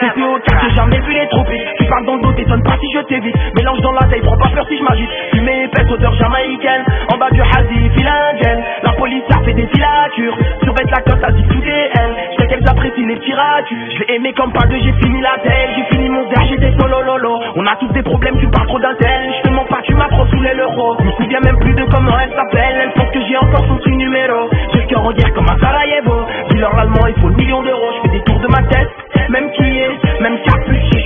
plus au cas, j'ai jamais vu les trophées. Tu parles dans le dos, t'étonnes pas si je t'évite. Mélange dans la taille, prends pas peur si je m'agite. Fumée épaisse, odeur jamaïcaine. En bas du hasi, file un gel. La police a fait des filatures. Survête la cote, ça dit tout est elle. Je sais qu'elles apprécient les petits ratus. Je l'ai aimé comme pas deux, j'ai fini la tête. J'ai fini mon verre, j'étais solo lolo. On a tous des problèmes, tu parles trop d'un tel. Je te mens pas, tu m'as trop saoulé l'euro. Je me souviens même plus de comment elle s'appelle. Elle pense que j'ai encore son petit numéro. J'ai le cœur en guerre comme à Sarajevo. Dis-leur l'allemand, il faut le million d'euros. Je fais des tours de ma tête, même qui est, même capuché.